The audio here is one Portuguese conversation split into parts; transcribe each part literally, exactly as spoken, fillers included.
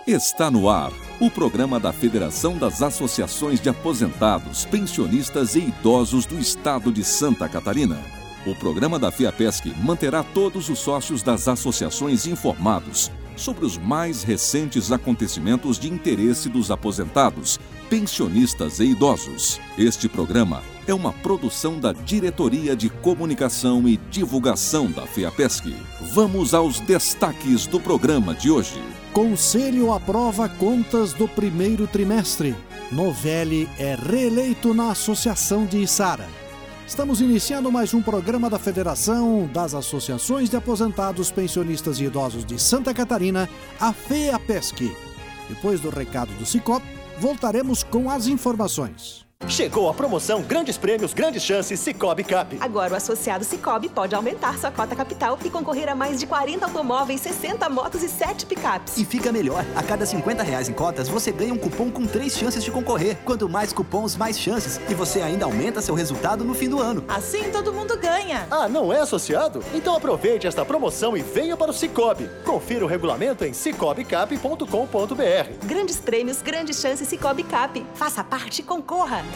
Está no ar o programa da Federação das Associações de Aposentados, Pensionistas e Idosos do Estado de Santa Catarina. O programa da FEAPESC manterá todos os sócios das associações informados sobre os mais recentes acontecimentos de interesse dos aposentados, pensionistas e idosos. Este programa é uma produção da Diretoria de Comunicação e Divulgação da FEAPESC. Vamos aos destaques do programa de hoje. Conselho aprova contas do primeiro trimestre. Novelli é reeleito na Associação de Içara. Estamos iniciando mais um programa da Federação das Associações de Aposentados, Pensionistas e Idosos de Santa Catarina, a FEAPESC. Depois do recado do Sicop, voltaremos com as informações. Chegou a promoção Grandes Prêmios, Grandes Chances Cicobi Cap. Agora o associado Cicobi pode aumentar sua cota capital e concorrer a mais de quarenta automóveis, sessenta motos e sete picapes. E fica melhor, a cada cinquenta reais em cotas você ganha um cupom com três chances de concorrer. Quanto mais cupons, mais chances. E você ainda aumenta seu resultado no fim do ano. Assim todo mundo ganha. Ah, não é associado? Então aproveite esta promoção e venha para o Cicobi. Confira o regulamento em cicobi cap ponto com ponto b r. Grandes Prêmios, Grandes Chances Cicobi Cap. Faça parte e concorra.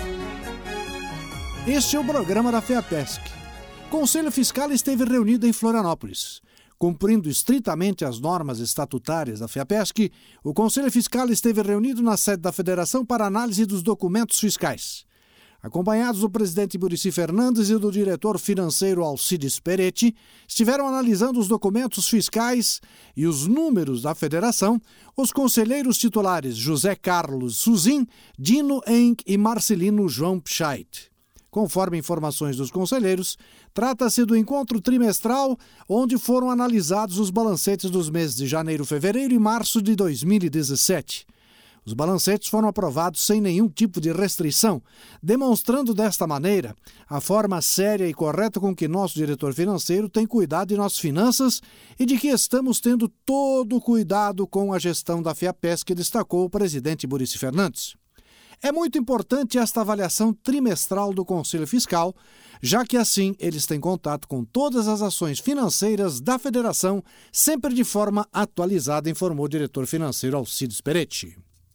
Este é o programa da FEAPESC. O Conselho Fiscal esteve reunido em Florianópolis. Cumprindo estritamente as normas estatutárias da FEAPESC, o Conselho Fiscal esteve reunido na sede da Federação para análise dos documentos fiscais. Acompanhados do presidente Muricy Fernandes e do diretor financeiro Alcides Peretti, estiveram analisando os documentos fiscais e os números da Federação os conselheiros titulares José Carlos Suzin, Dino Enck e Marcelino João Pscheit. Conforme informações dos conselheiros, trata-se do encontro trimestral onde foram analisados os balancetes dos meses de janeiro, fevereiro e março de dois mil e dezessete. Os balancetes foram aprovados sem nenhum tipo de restrição, demonstrando desta maneira a forma séria e correta com que nosso diretor financeiro tem cuidado de nossas finanças e de que estamos tendo todo o cuidado com a gestão da FEAPESC, destacou o presidente Muricy Fernandes. É muito importante esta avaliação trimestral do Conselho Fiscal, já que assim eles têm contato com todas as ações financeiras da Federação, sempre de forma atualizada, informou o diretor financeiro Alcides Peretti.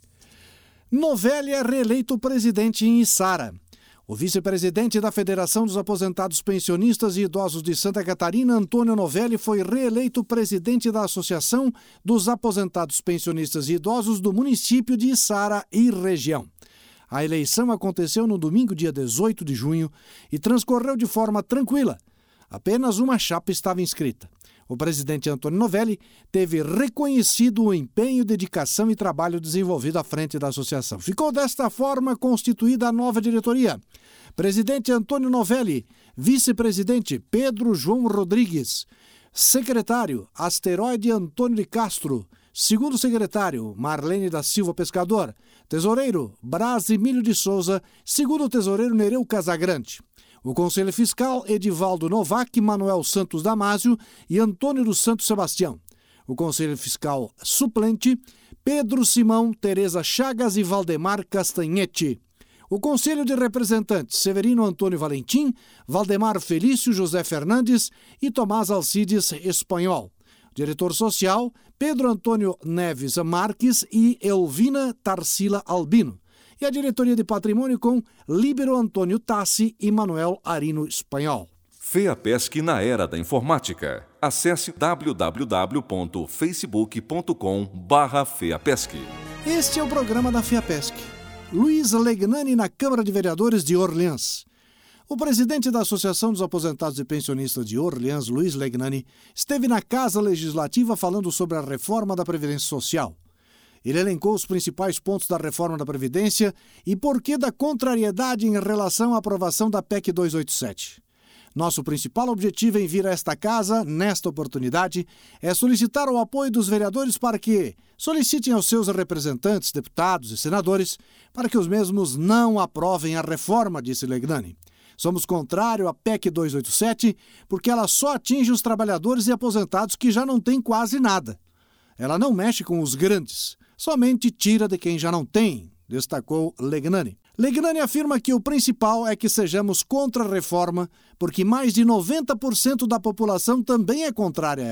Novelli é reeleito presidente em Içara. O vice-presidente da Federação dos Aposentados Pensionistas e Idosos de Santa Catarina, Antônio Novelli, foi reeleito presidente da Associação dos Aposentados Pensionistas e Idosos do município de Içara e região. A eleição aconteceu no domingo, dia dezoito de junho, e transcorreu de forma tranquila. Apenas uma chapa estava inscrita. O presidente Antônio Novelli teve reconhecido o empenho, dedicação e trabalho desenvolvido à frente da associação. Ficou desta forma constituída a nova diretoria. Presidente Antônio Novelli, vice-presidente Pedro João Rodrigues, secretário Asteroide Antônio de Castro, segundo secretário Marlene da Silva Pescador, tesoureiro Braz Emílio de Souza, segundo tesoureiro Nereu Casagrande. O Conselho Fiscal, Edivaldo Novak, Manuel Santos Damásio e Antônio dos Santos Sebastião. O Conselho Fiscal Suplente, Pedro Simão, Tereza Chagas e Valdemar Castanhete. O Conselho de Representantes, Severino Antônio Valentim, Valdemar Felício José Fernandes e Tomás Alcides Espanhol. Diretor Social, Pedro Antônio Neves Marques e Elvina Tarsila Albino. E a Diretoria de Patrimônio com Líbero Antônio Tassi e Manuel Arino Espanhol. FEAPESC na era da informática. Acesse w w w ponto facebook ponto com barra FEAPESC. Este é o programa da FEAPESC. Luiz Legnani na Câmara de Vereadores de Orleans. O presidente da Associação dos Aposentados e Pensionistas de Orleans, Luiz Legnani, esteve na Casa Legislativa falando sobre a reforma da Previdência Social. Ele elencou os principais pontos da reforma da Previdência e porquê da contrariedade em relação à aprovação da P E C duzentos e oitenta e sete. Nosso principal objetivo em vir a esta casa, nesta oportunidade, é solicitar o apoio dos vereadores para que solicitem aos seus representantes, deputados e senadores, para que os mesmos não aprovem a reforma, disse Legnani. Somos contrários à P E C duzentos e oitenta e sete porque ela só atinge os trabalhadores e aposentados que já não têm quase nada. Ela não mexe com os grandes, somente tira de quem já não tem, destacou Legnani. Legnani afirma que o principal é que sejamos contra a reforma, porque mais de noventa por cento da população também é contrária a ela.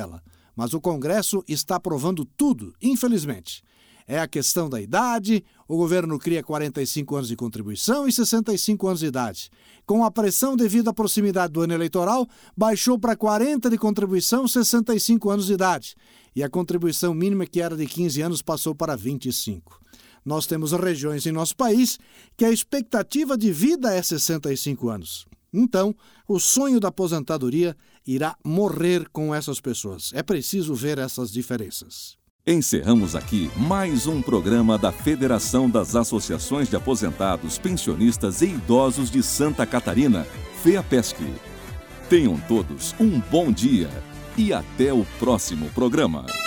mas o Congresso está aprovando tudo, infelizmente. É a questão da idade, o governo cria quarenta e cinco anos de contribuição e sessenta e cinco anos de idade. Com a pressão devido à proximidade do ano eleitoral, baixou para quarenta de contribuição, sessenta e cinco anos de idade. E a contribuição mínima, que era de quinze anos, passou para vinte e cinco. Nós temos regiões em nosso país que a expectativa de vida é sessenta e cinco anos. Então, o sonho da aposentadoria irá morrer com essas pessoas. É preciso ver essas diferenças. Encerramos aqui mais um programa da Federação das Associações de Aposentados, Pensionistas e Idosos de Santa Catarina, FEAPESC. Tenham todos um bom dia e até o próximo programa.